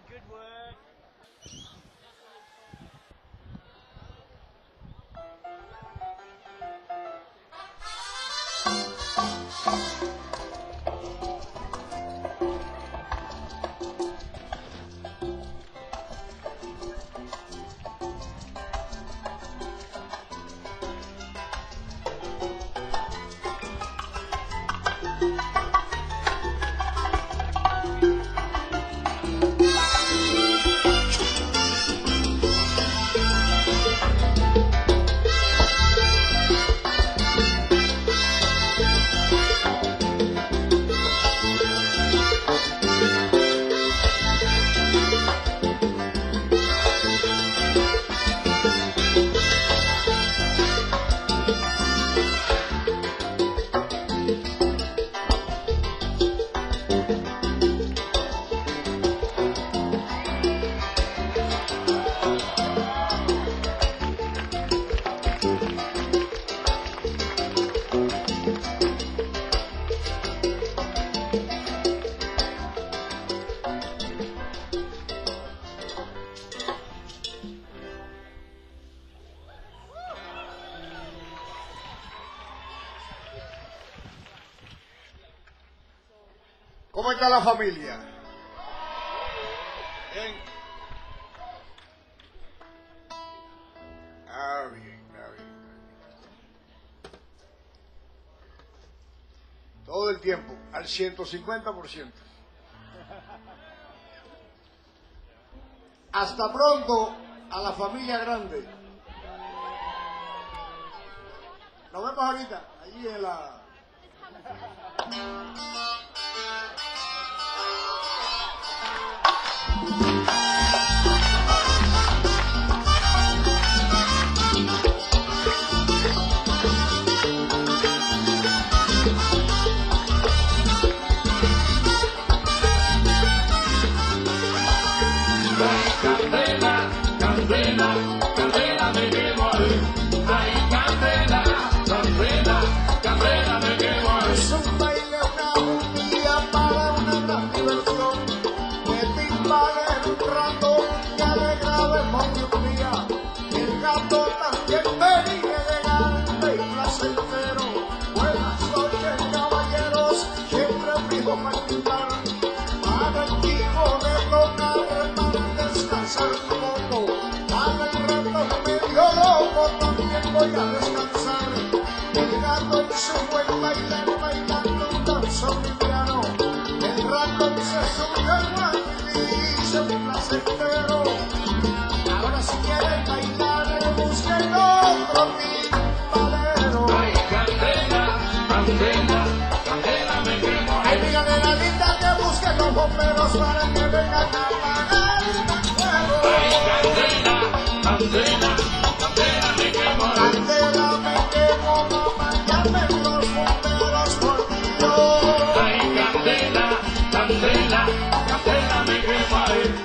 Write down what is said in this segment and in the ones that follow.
¿Cómo está la familia? Bien. Bien. Todo el tiempo, al 150%. Hasta pronto a la familia grande. Nos vemos ahorita, allí en la... Candela me quemo ahí. Ay, candela me quemo ahí. Es un baile, una juntilla para una gran diversión. Que te invade un rato, que alegra demonio un día. El gato también venía elegante y placentero. Buenas noches, caballeros, siempre fijo para quitar. Para el hijo de tocar, para descansar un poco. Para el rato medio loco, también voy a descansar. El gato en su buen bailar, bailando un danzón liviano. El ratón se subió al guante y dice un placentero. Ahora si quieren bailar, busquen otro timbalero. Ay, candela me quemo Ay, ahí. díganle a la linda que busquen los bomberos para que vengan a apagar el fuego. Ay, candela me quemo ahí. Candela me quemo, mamá, llamen los bomberos por Dios. Ay, candela me quemo ahí.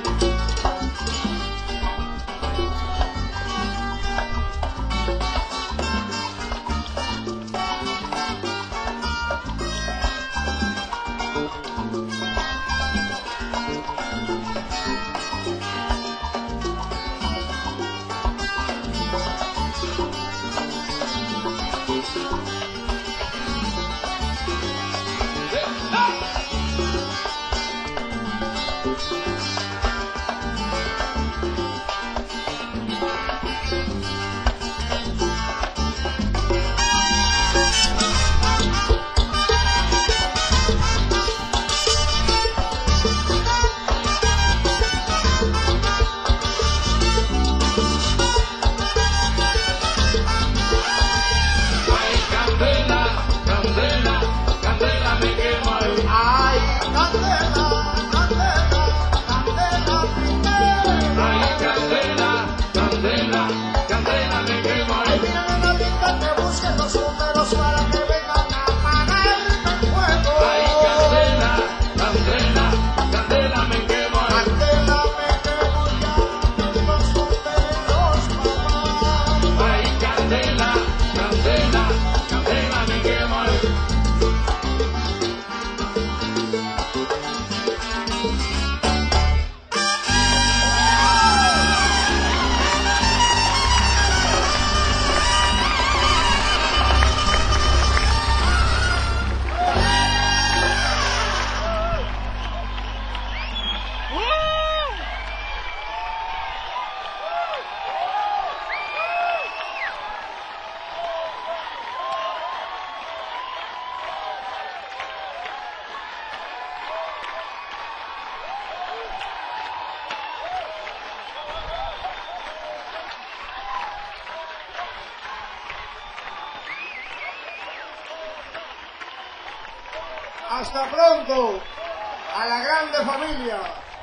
Hasta pronto a la grande familia.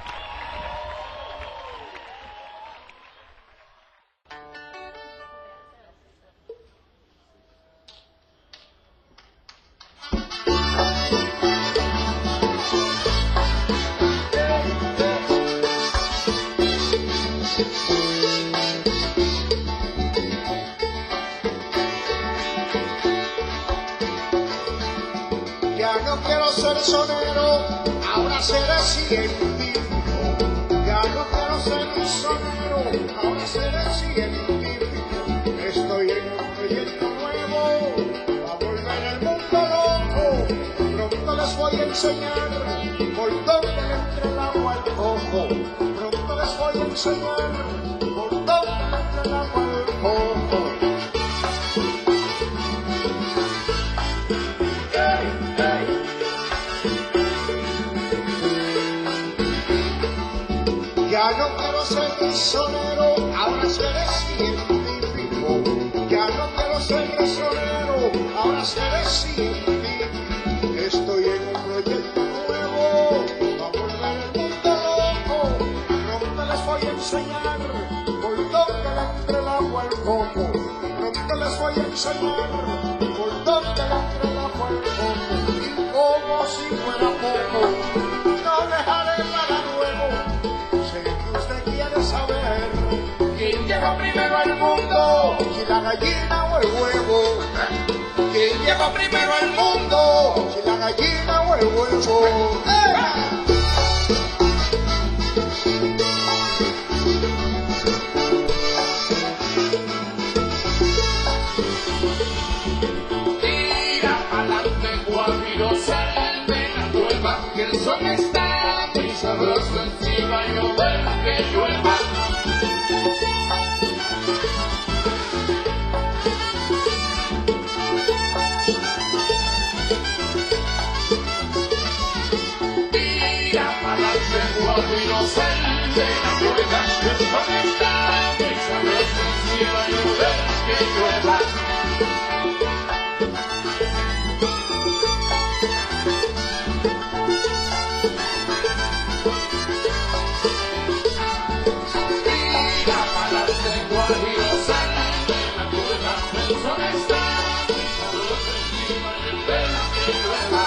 Ya no quiero ser sonero, ahora seré científico. Ya no quiero ser sonero, ahora seré científico. Estoy en un proyecto nuevo, a volver el mundo loco. Pronto les voy a enseñar por dónde le entra el agua al coco. Pronto les voy a enseñar por dónde le entra el agua al coco. Ya no quiero ser sonero, ahora seré científico. Ya no quiero ser sonero, ahora seré científico. Estoy en un proyecto nuevo, a volver el mundo loco. Pronto les voy a enseñar por dónde le entra el agua al coco. Pronto les voy a enseñar por dónde le entra el agua al coco. Y como si fuera poco, no dejaré para luego. Saber quién llegó primero al mundo, si la gallina o el huevo. ¿Quién llegó primero al mundo, si la gallina o el huevo? Tira pa'lante, Guajiro, sal de la cueva, que el sol está muy sabroso encima y no ver que llueva. Guajiro, sal de la cueva, que el sol está muy sabroso encima y no ver que llueva. Tira pa'lante, Guajiro, sal de la cueva, que el sol está muy sabroso encima y no ver que llueva.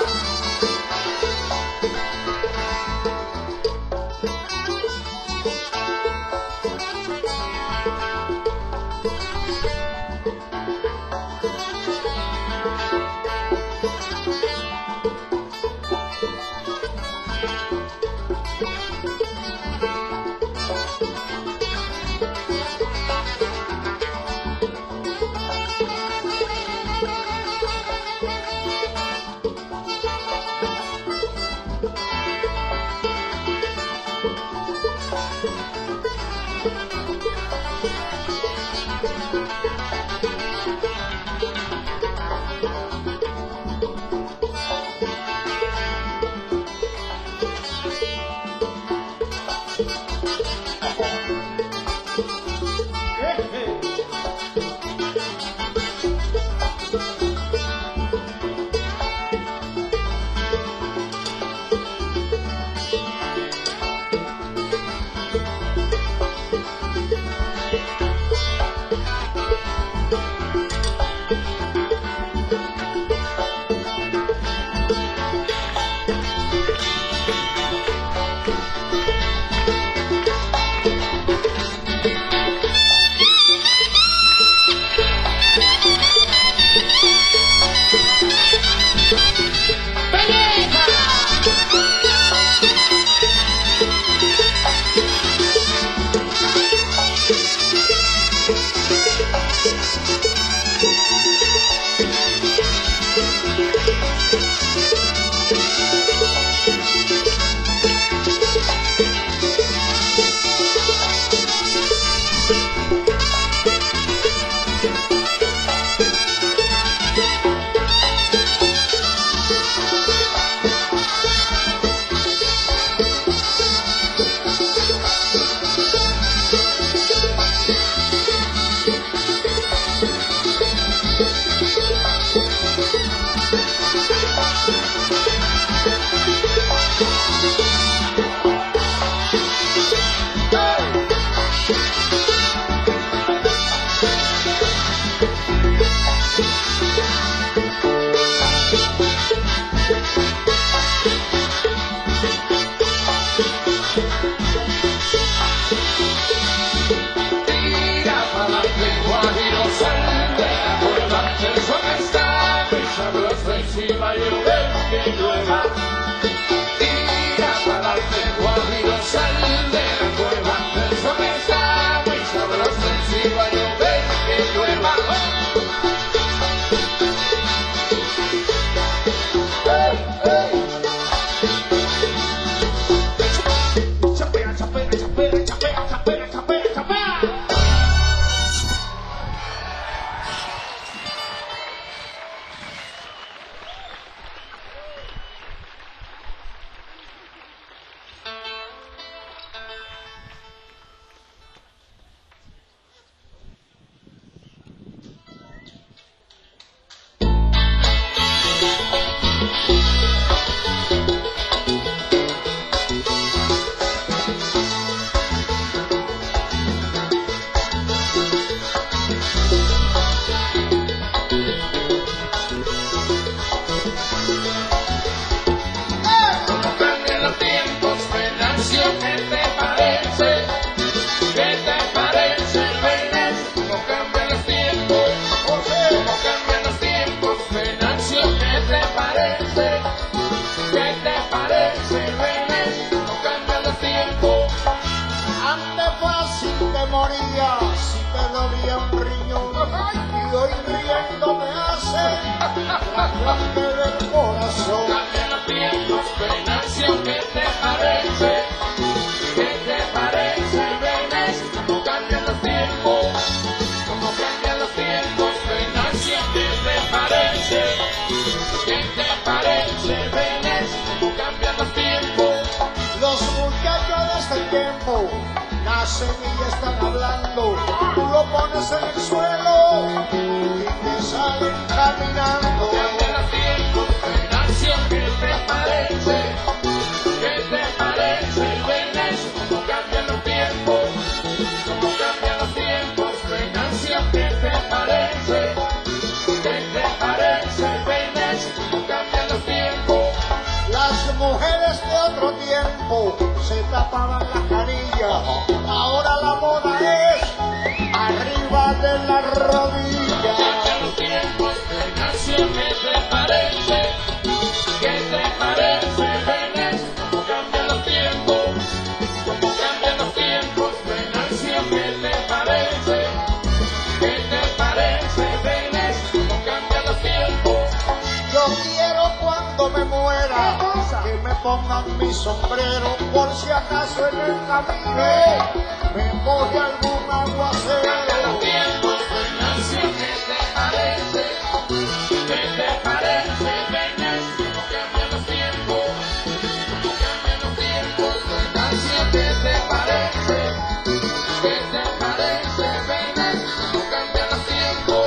grande del corazón. Cambian los tiempos, Venancio, ¿qué te parece? ¿Qué te parece, Venancio? ¿Cómo cambian los tiempos? ¿Cómo cambian los tiempos, Venancio? ¿Qué te parece? ¿Qué te parece, Venancio? ¿Cómo cambian los tiempos? Los muchachos de este tiempo nacen y ya están hablando. Tú lo pones en el suelo y te salen caminando. Cambian los tiempos, Venancio, ¿qué te parece? ¿Qué te parece, Venancio? ¿Cómo cambian los tiempos? ¿Cómo cambian los tiempos, Venancio? ¿Qué te parece? ¿Qué te parece, Venancio? ¿Cómo cambian los tiempos? Las mujeres de otro tiempo se tapaban la carilla. Ahora la moda es arriba de la rodilla. Cambian los tiempos, Venancio, ¿qué te parece? ¿Qué te parece, Venancio? ¿Cómo cambian los tiempos? ¿Cómo cambian los tiempos, Venancio? ¿Qué te parece? ¿Qué te parece, Venancio? ¿Cómo cambian los tiempos? Yo quiero cuando me muera que me pongan mi sombrero por si acaso en el camino me coge algún Cambian los aguacero. tiempos, Venancio, ¿qué te parece? ¿Qué te parece, Venancio? ¿Cómo cambian los tiempos? ¿Cómo cambian los tiempos, Venancio? ¿Qué te parece? ¿Qué te parece, Venancio? ¿Cómo cambian los tiempos?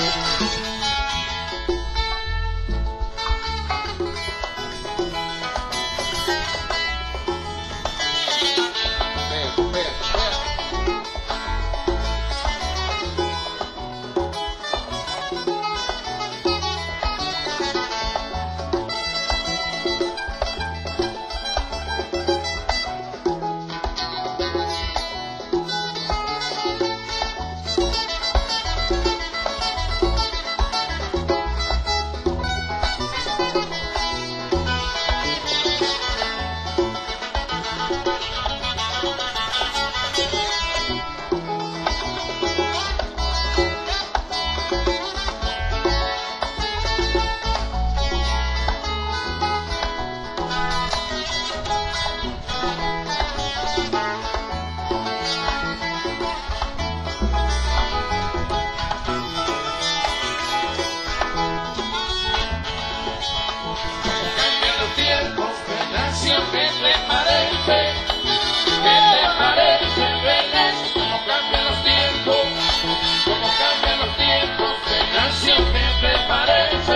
Cambian los tiempos, Venancio, ¿qué te parece? ¿Qué te parece, Venancio? ¿Cómo cambian los tiempos? ¿Cómo cambian los tiempos, Venancio? ¿Qué te parece?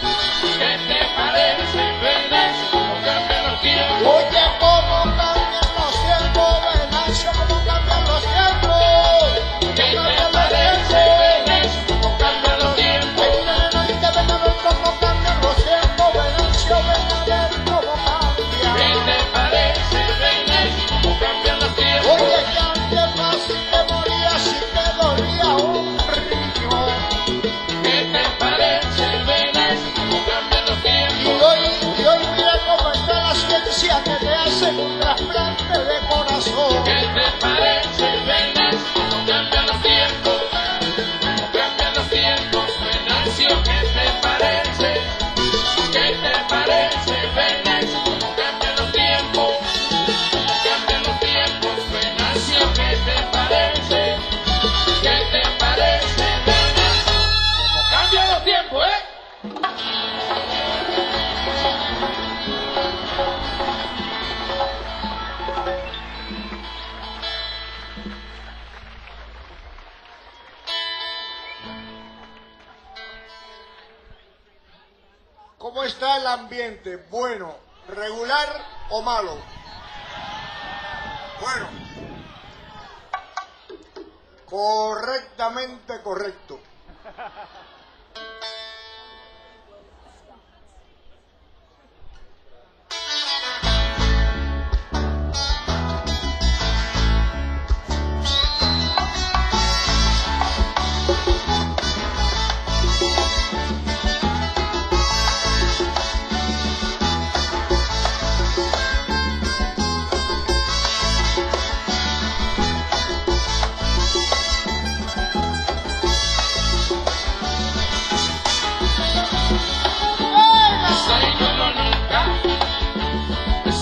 ¿Qué te parece, Venancio? ¿Cómo cambian los tiempos? Oye, cómo cambian los tiempos, Venancio, cómo cambian los tiempos. ¿Qué te parece, Venancio? ¿Cómo cambian los tiempos? Ven a ver cómo cambian los tiempos, Venancio, ven a ver cómo ¿Qué cambian. te parece, Venancio? ¿Cómo cambian los tiempos? Oye, que antes casi te morías y te dolía un riñón. ¿Qué te parece, Venancio? ¿Cómo cambian los Y tiempos? hoy mira cómo está la ciencia que te hace un trasplante de corazón. ¿Qué te parece, Venancio? ¿Cómo cambian los tiempos? ¿Cómo cambian los tiempos, Venancio? ¿Qué te parece? ¿Qué te parece, Venancio? ¿Cómo cambian los tiempos? ¿Cómo cambian los tiempos, Venancio? ¿Qué te parece? ¿Qué te parece, Venancio? ¿Cómo cambian los tiempos, ¿Cómo está el ambiente? ¿Bueno, regular o malo? Bueno. Correctamente correcto.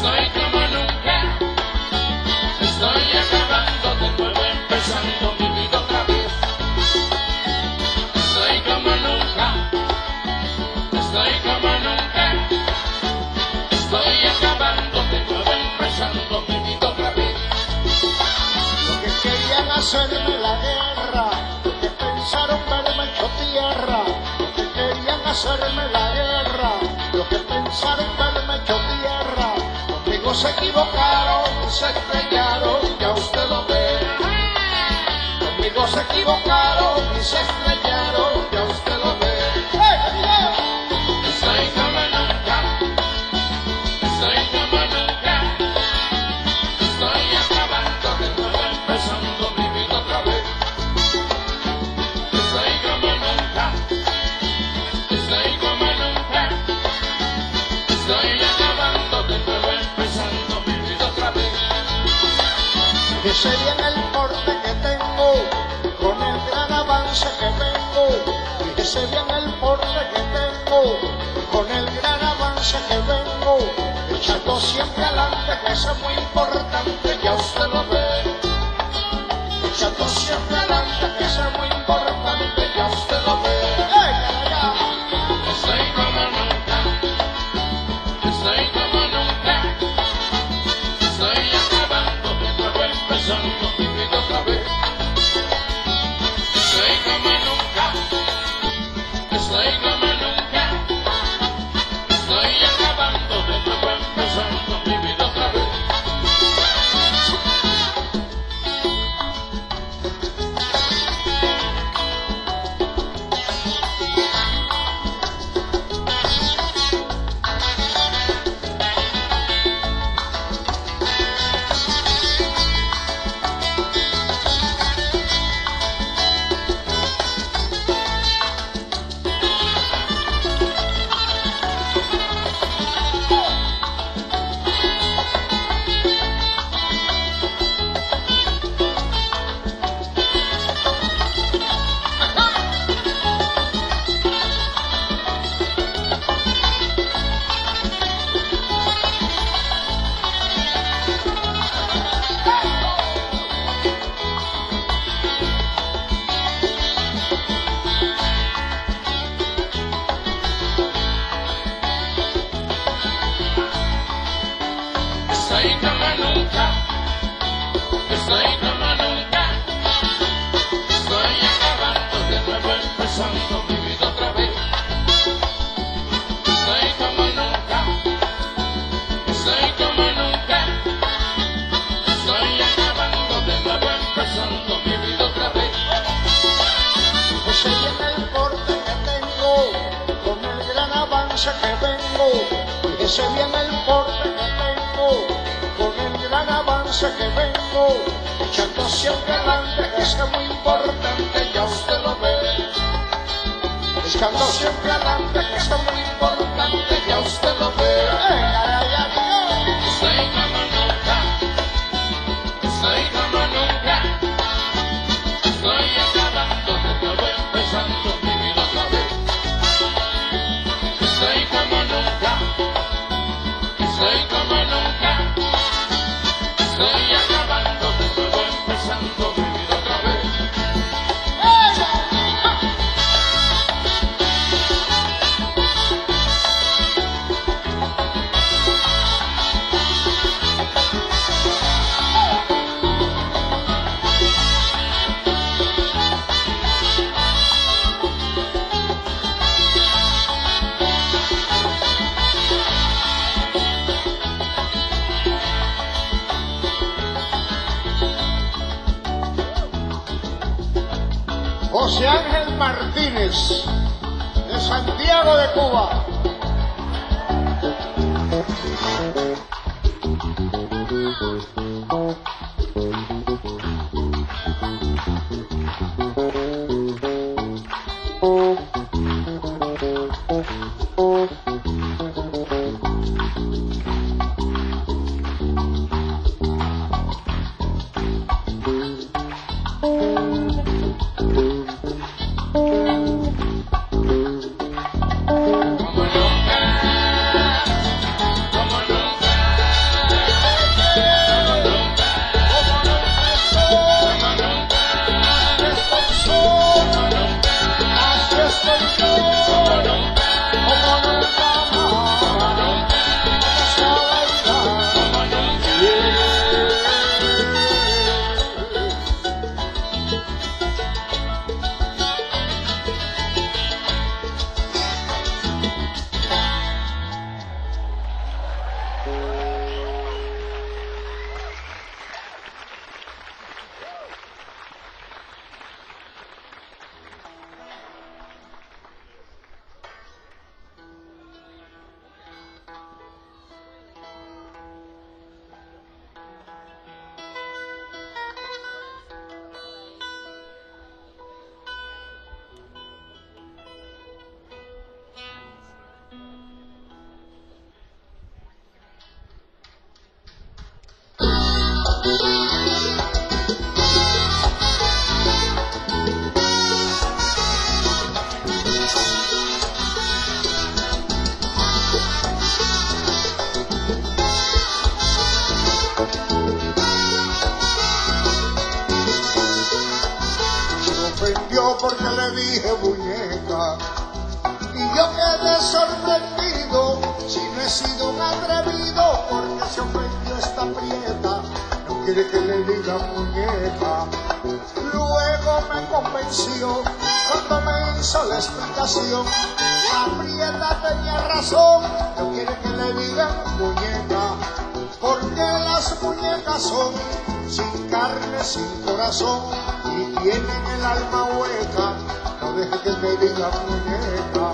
Estoy como nunca, estoy acabando de nuevo, empezando mi vida otra vez. Estoy como nunca, estoy como nunca, estoy acabando de nuevo, empezando mi vida otra vez. Lo que querían hacerme la guerra, lo que pensaron verme hecho tierra, lo que querían hacerme la guerra, lo que pensaron verme hecho tierra, conmigo se equivocaron y se estrellaron, ya usted lo ve. Conmigo se equivocaron y se estrellaron, ya usted lo ve. Estoy como nunca, estoy como nunca, estoy acabando de nuevo, empezando mi vida otra vez. Estoy como nunca, estoy como nunca, estoy acabando de nuevo, empezando mi vida otra vez. Fíjese bien el porte que tengo, con el gran avance que vengo. Fíjese bien el porte que tengo, con el gran avance que vengo. Echando siempre adelante, que eso es muy importante, ya usted lo ve. Echando siempre adelante, que eso es muy importante, ya usted lo ve. Estoy como nunca, estoy como nunca, estoy acabando de nuevo, empezando mi vida otra vez. Estoy como nunca, estoy como nunca, estoy acabando de nuevo, empezando mi vida otra vez. Estoy como nunca, estoy como nunca, estoy acabando de nuevo, empezando mi vida otra vez. Estoy como nunca, estoy como nunca, estoy acabando de nuevo, empezando mi vida otra vez. Fíjese bien el porte que tengo, con el gran avance que vengo. Fíjese bien el porte que tengo, con el gran avance que vengo. Echando siempre adelante, que eso es muy importante, ya usted lo ve. Echando siempre adelante, que eso es muy importante, ya usted lo ve. Estoy como nunca, estoy como nunca, estoy acabando de nuevo, empezando mi vida otra vez. Estoy como nunca, estoy como nunca, estoy acabando de nuevo, empezando mi vida otra vez. José Ángel Martínez, de Santiago de Cuba. Como nunca, Porque le dije muñeca y yo quedé sorprendido. Si no he sido un atrevido, porque se ofendió esta prieta, no quiere que le diga muñeca. Luego me convenció cuando me hizo la explicación. La prieta tenía razón, no quiere que le digan muñeca, porque las muñecas son sin carne, sin corazón y tienen el alma hueca. No deje que me digan muñeca.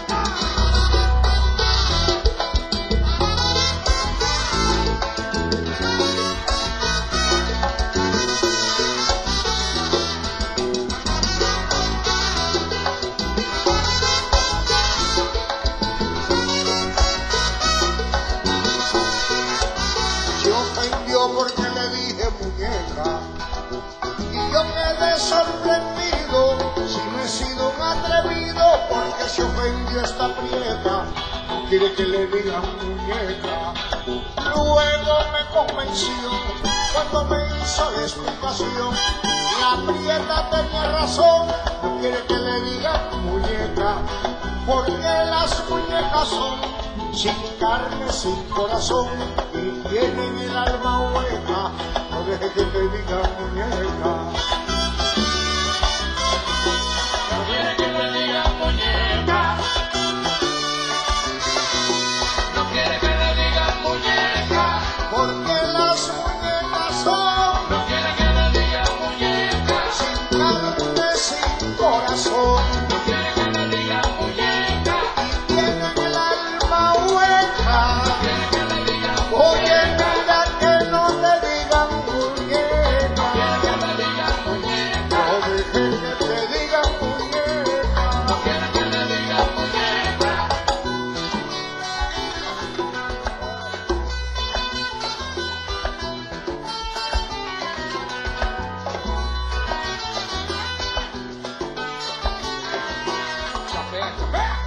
Se ofendió porque le dije muñeca y yo quedé sorprendido. Si no he sido un atrevido, porque se ofendió esta prieta, no quiere que le digan muñeca. Luego me convenció cuando me hizo la explicación. La prieta tenía razón, no quiere que le digan muñeca, porque las muñecas son sin carne, sin corazón y tienen el alma hueca. No deje que te digan muñeca. No quiere que le digan muñeca. No quiere que le digan muñeca. Porque las muñecas son No quiere que le digan muñeca. sin carne, sin corazón No quiere que le digan muñeca. y tienen el alma hueca. No quiere que le digan Oye, muñeca. mira que no te digan No muñeca. quiere que le digan muñeca. No dejes que te digan muñeca. No quiere que le digan muñeca. Chapea, chapea.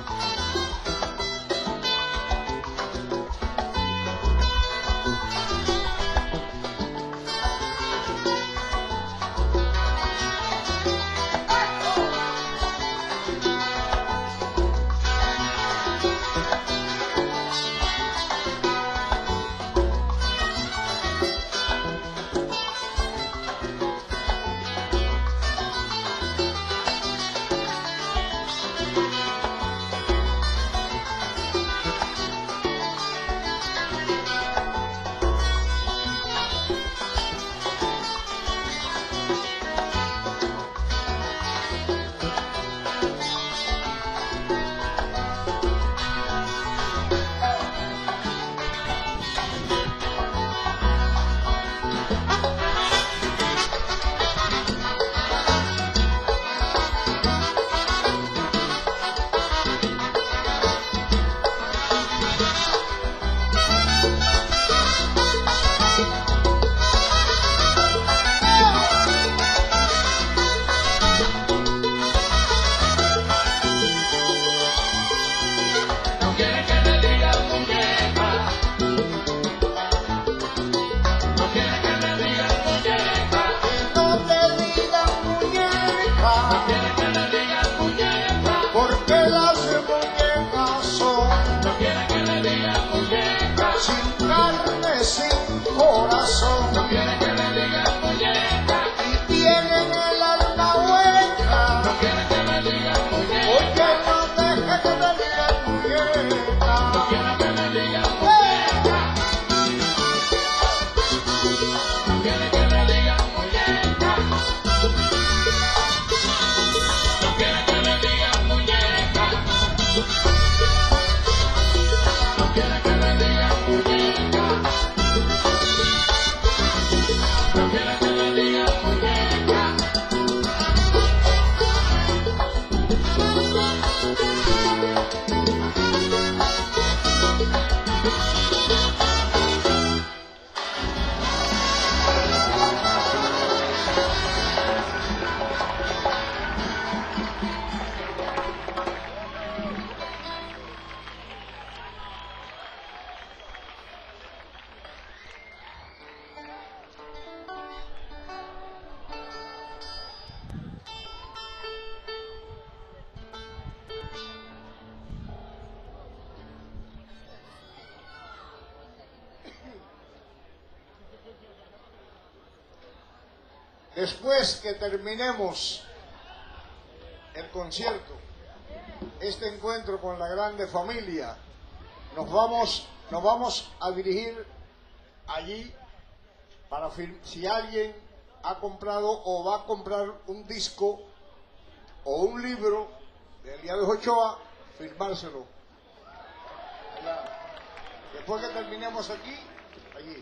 No quiere que le digan muñeca. No quiere que le digan muñeca. Que no te digan muñeca. No quiere que le digan muñeca. Porque las muñecas son No quiere que le digan muñeca. sin carne, sin corazón No quiere que le digan muñeca. y tienen el alma hueca. No quiere que le digan muñeca. Oye, no dejes que te digan muñeca. No quiere que le digan muñeca. No quiere que le digan muñeca. No quiere que le digan muñeca. No quiere que le digan muñeca. Después que terminemos el concierto, este encuentro con la grande familia, nos vamos a dirigir allí para si alguien ha comprado o va a comprar un disco o un libro de Eliades Ochoa, firmárselo. Después que terminemos aquí, allí.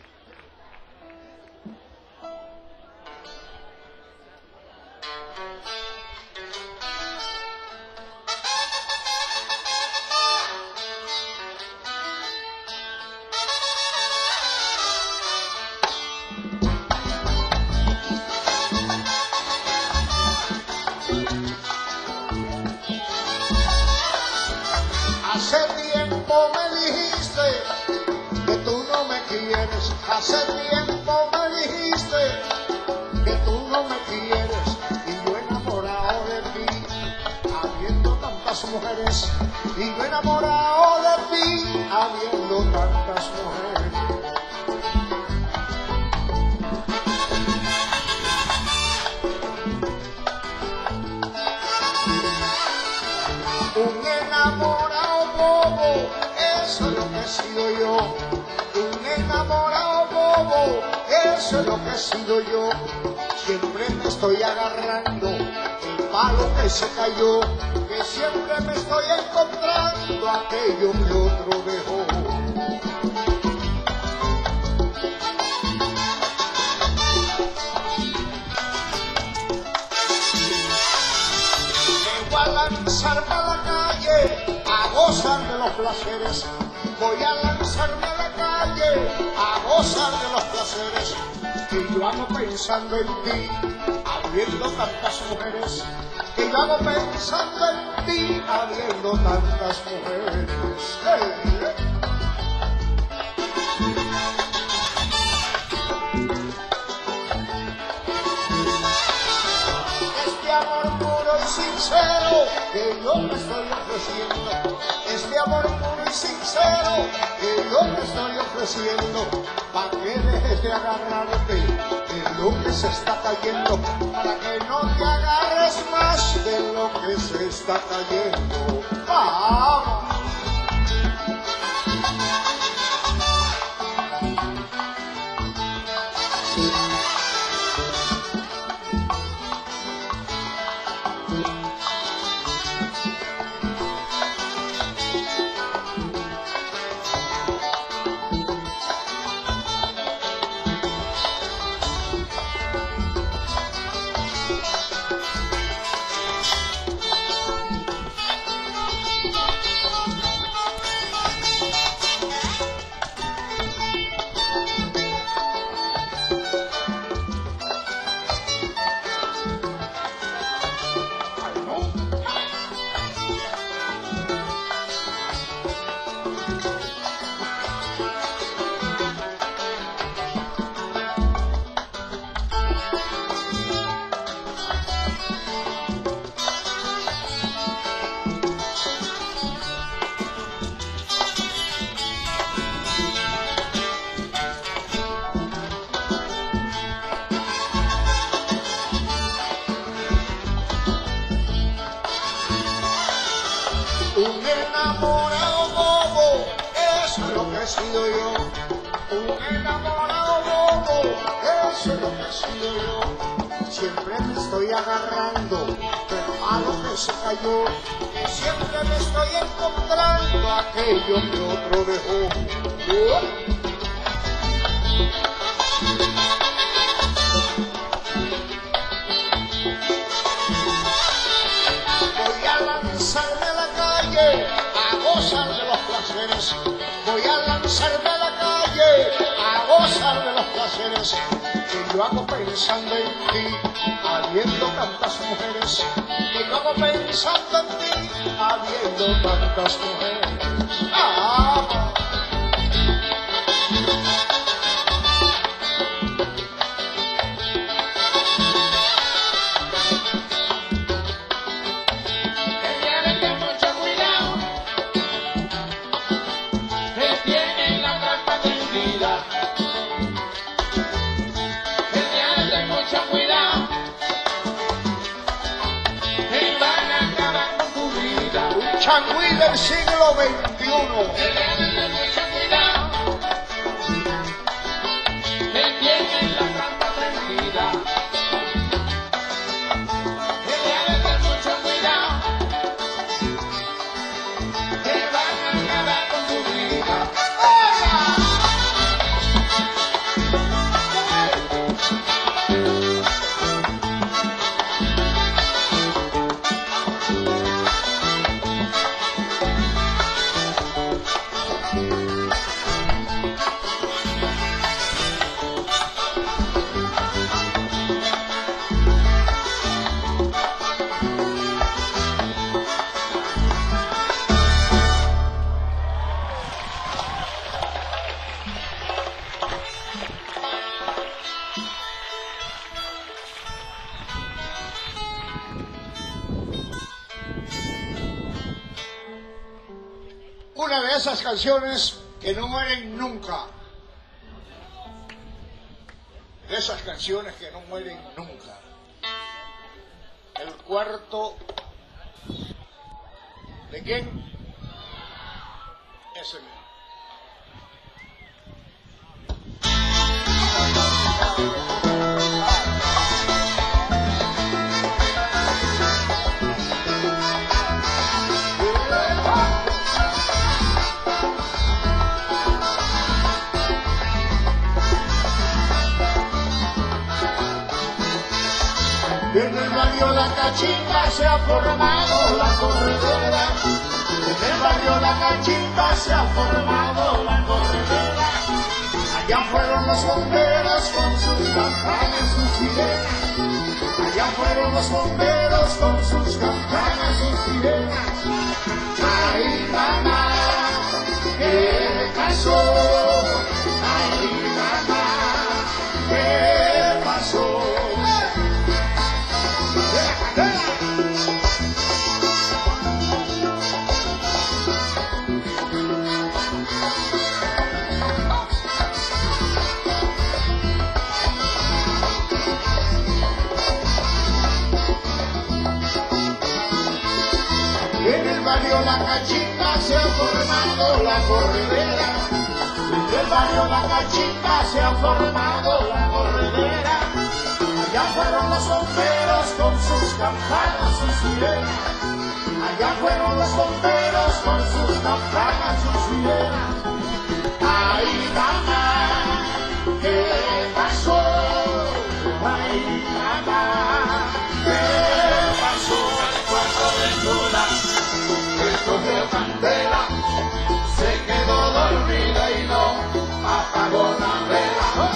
Hace tiempo me dijiste que tú no me quieres. Hace tiempo me dijiste que tú no me quieres. Y yo enamorado de ti, habiendo tantas mujeres. Y yo enamorado de ti, habiendo tantas mujeres. Un enamorado bobo, eso es lo que he sido yo. Un enamorado bobo, eso es lo que he sido yo. Siempre me estoy agarrando el palo que se cayó, que siempre me estoy encontrando aquello que otro dejó. Voy a lanzarme a la calle a gozar de los placeres. Voy a lanzarme a la calle a gozar de los placeres. Que yo hago pensando en ti, habiendo tantas mujeres. Que yo hago pensando en ti, habiendo tantas mujeres. Este amor puro y sincero que yo me estoy ofreciendo, este amor puro y sincero que yo me estoy ofreciendo, para que dejes de agarrarte de lo que se está cayendo, para que no te agarres más de lo que se está cayendo. ¡Vamos! Un enamorado bobo, eso es lo que he sido yo. Un enamorado bobo, eso es lo que he sido yo. Siempre me estoy agarrando del palo que se cayó. Siempre me estoy encontrando aquello que otro dejó. Voy a lanzarme a la calle a gozar de los placeres. Voy a lanzarme a la calle a gozar de los placeres. Que yo hago pensando en ti, habiendo tantas mujeres. Que yo hago pensando en ti, habiendo tantas mujeres. ¡Ah! del siglo XXI. Tener mucho cuidado, que tienen la trampa tendida. Tener mucho cuidado, que van a acabar con tu vida. Una de esas canciones que no mueren nunca. De esas canciones que no mueren nunca. El cuarto. ¿De quién? Ese mismo. En el barrio La Cachimba se ha formado la corredera. En el barrio La Cachimba se ha formado la corredera. Allá fueron los bomberos con sus campanas, sus sirenas. Allá fueron los bomberos con sus campanas, sus sirenas. Ay, mamá, ¿qué pasó? Ay, mamá, ¿qué pasó? En el barrio La Cachimba se ha formado la corredera. En el barrio La Cachimba se ha formado la corredera. Allá fueron los bomberos con sus campanas, sus sirenas. Allá fueron los bomberos con sus campanas, sus sirenas. Ay, mamá, ¿qué pasó? Ay, mamá, ¿qué pasó? Cuando desnuda, que cogió candela, se quedó dormida y no apagó la vela.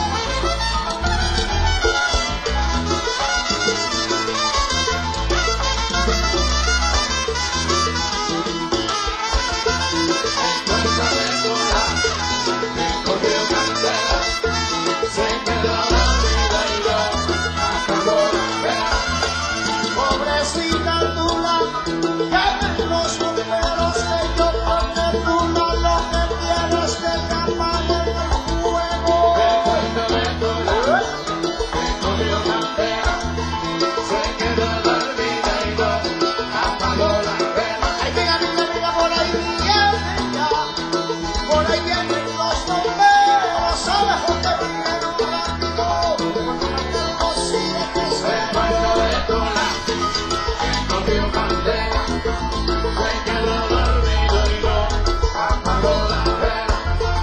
Pobrecita Tula, llamen los bomberos que yo pone Tula, lo que tienes que escapar del fuego. Después de Tula, que cogió candela, se quedó dormida y no apagó la vela. Ay, venga, por ahí vienen los bomberos, ¿sabes dónde vienen un ratito? No sigue que se después de Tula. Cogió candela, se quedó dormido y no apagó la vela.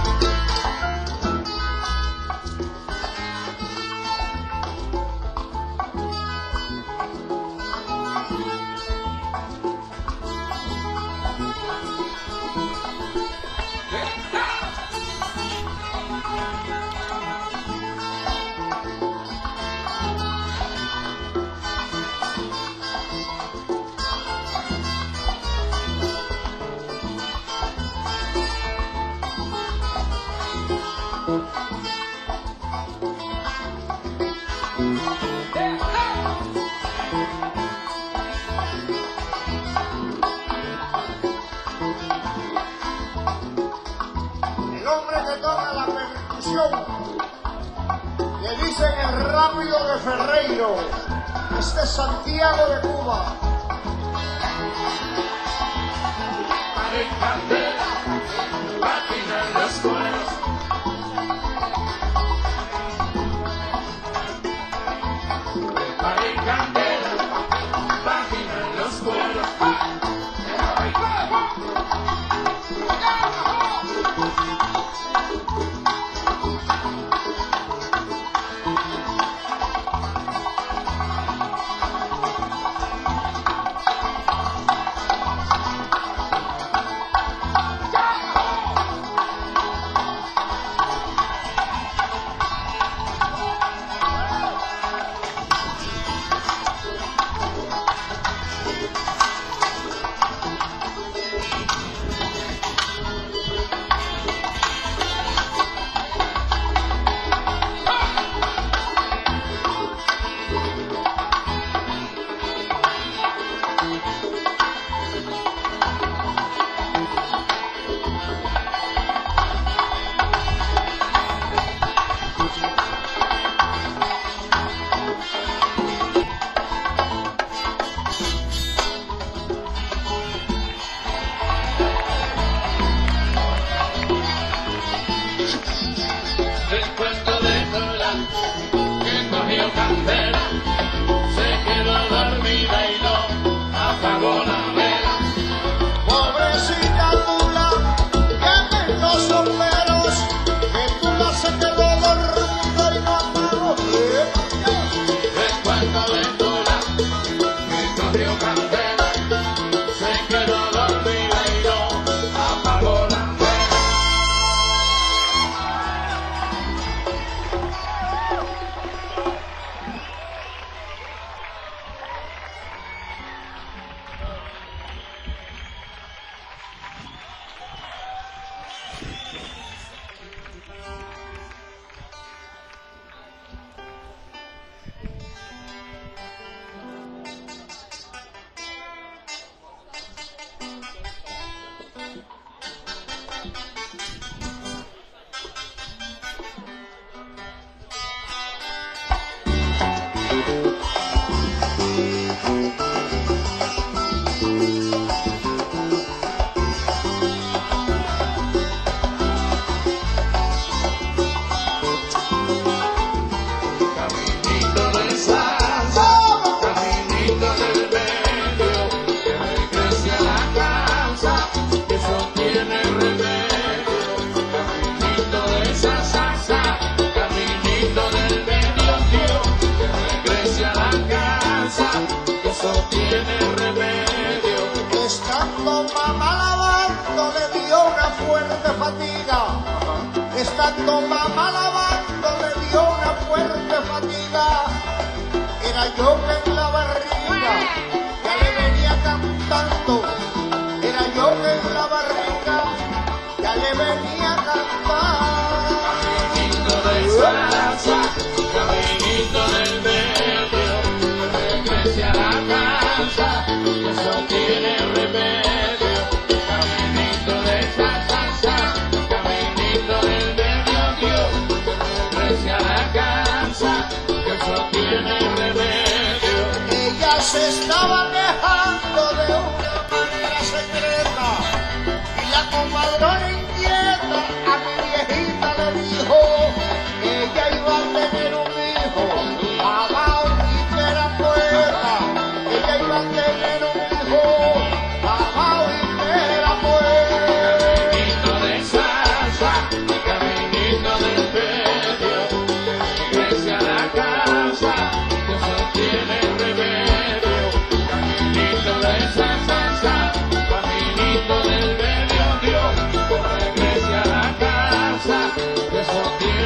El hombre que toca la percusión, le dicen el rápido de Ferreiro, este es Santiago de Cuba. en candela, patinan los cueros. Prepara en candela, patinan los cueros. El cuento de Lola que cogió candela, se quedó dormida y no apagó la vela. Pobrecita Tula, que en los sombreros, que Tula se quedó dormida y no apagó. El cuento de Lola que cogió candela, se quedó dormida y no apagó la vela. Caminito de salsa, caminito del medio, que regrese a la casa, que eso tiene remedio. Caminito de esa salsa, caminito del medio, tío, que regrese a la casa, que eso tiene remedio. Estando mamá lavando le dio una fuerte fatiga. Estando mamá lavando le dio una fuerte fatiga. Era yo que en la barriga ya le venía cantando. Era yo que en la barriga ya le venía cantando. Caminito de salsa, caminito del medio, que regrese a la casa, que eso tiene remedio. Caminito de esa salsa, caminito del medio, Dios, que regrese a la casa, que eso tiene remedio. Ella se estaba quejando de una manera secreta y la comadrona inquieta a mi viejita le dijo que ella iba a tener un hijo pagado y que era poeta. Ella iba a tener un hijo pagado y que era poeta. Caminito de salsa, caminito del medio, que regrese a la casa, que eso tiene remedio. Caminito de esa salsa, caminito del medio, Dios, que regrese a la casa, que eso tiene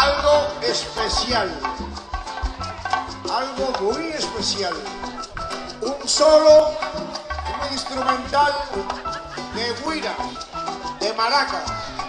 algo especial, algo muy especial. Un solo, un instrumental de güira, de maracas.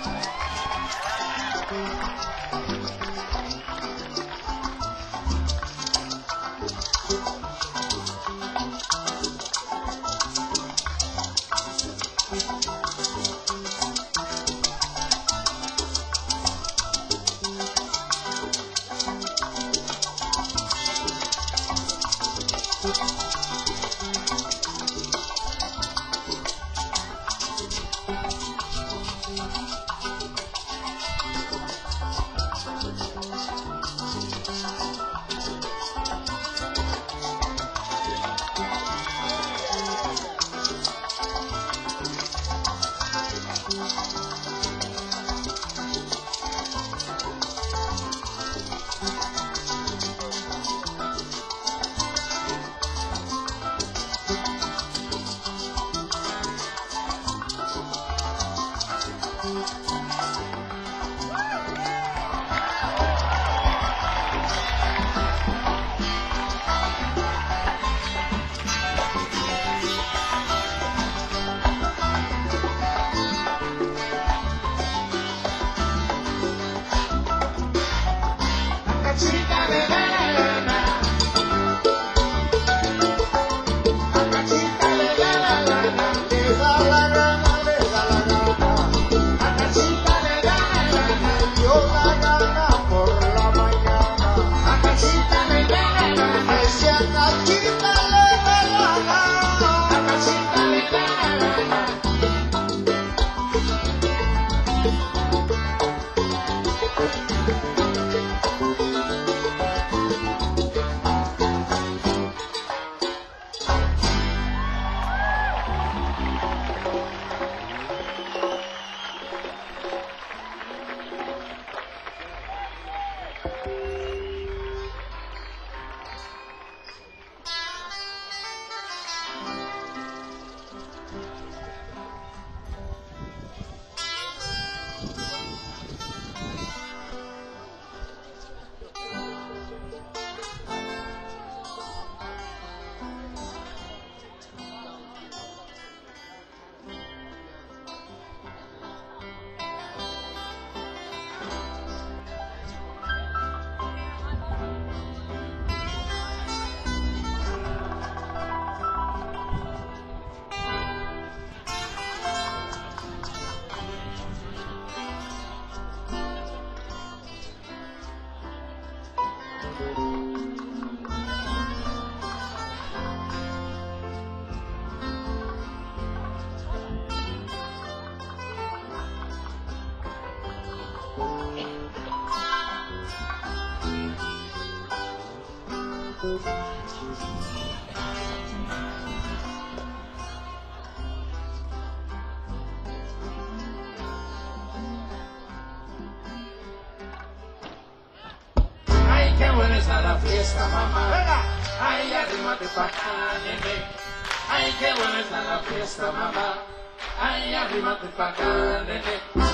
Ay, qué buena está la fiesta, mamá. Ay, arrímate pa' acá, nene. Ay, qué buena está la fiesta, mamá. Ay, arrímate pa' acá, nene.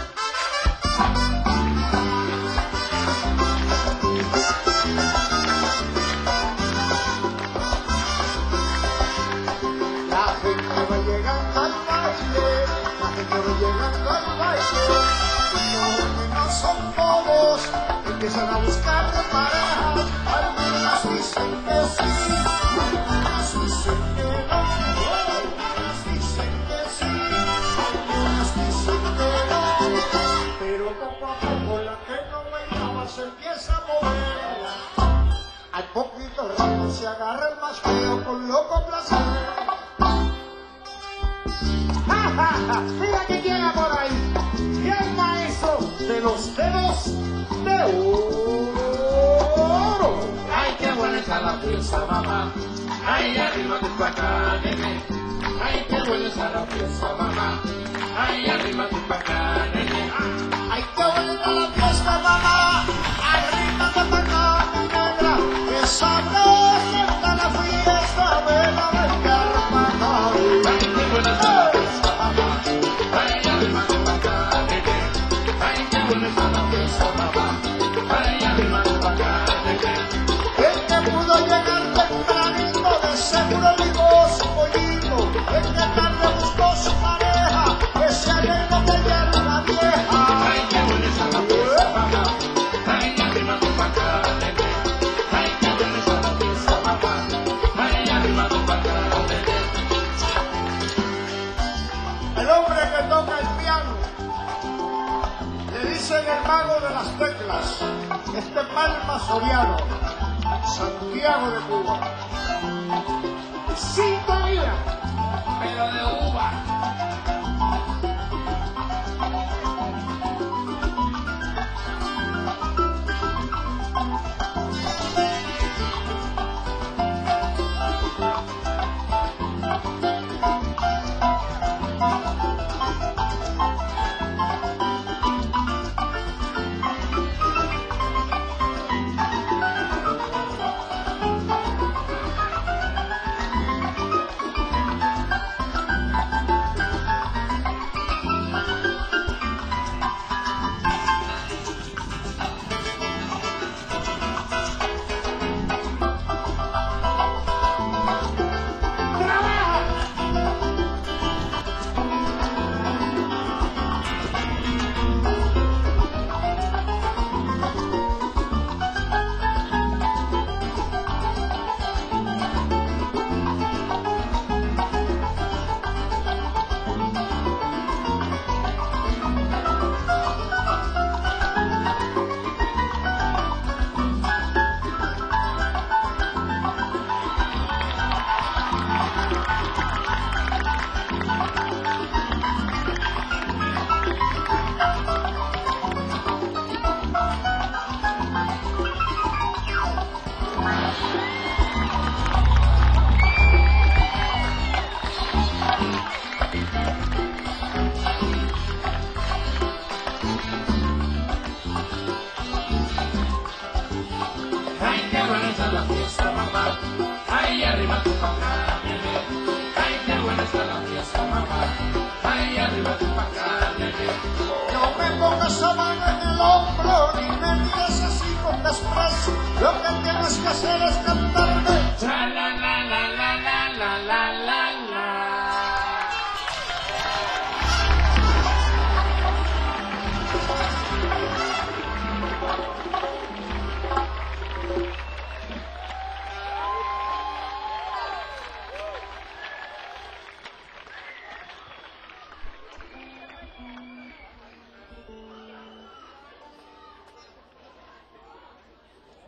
La gente va llegando al baile, la gente va llegando al baile. Los que no son bobos empiezan a buscar de pareja. Algunas dicen que sí, algunas dicen que no. Algunas dicen que sí, algunas dicen que no. Pero poco a poco la que no bailaba se empieza a mover. Al poquito rato se agarra el más feo con loco placer. Mira que llega por ahí, y el maestro de los dedos de oro. Ay, qué buena está la fiesta, mamá. Ay, arrímate pa' acá, nene. Ay, qué buena está la fiesta, mamá. Ay, arrímate pa' acá, nene. Ay, qué bonita la fiesta, mamá. Arrímate pa' acá, mi negra. Que sabrosa está la fiesta, ven a bailar pa' acá. Ay, qué buena está la fiesta, mamá. Ay, arrímate pa' acá, nene. Ay, qué buena está la fiesta, mamá. mago de las teclas, este Palma Soriano, Santiago de Cuba. Sintonía, pero de uva. Ay, qué buena está la fiesta, mamá. Ay, arriba tu paca, nene. Ay, qué buena está la fiesta, mamá. Ay, arriba tu paca, nene. no me pongas la mano en el hombro, ni me mires así con desprecio. Lo que tienes que hacer es cantarme. Tra la la la la la la la la.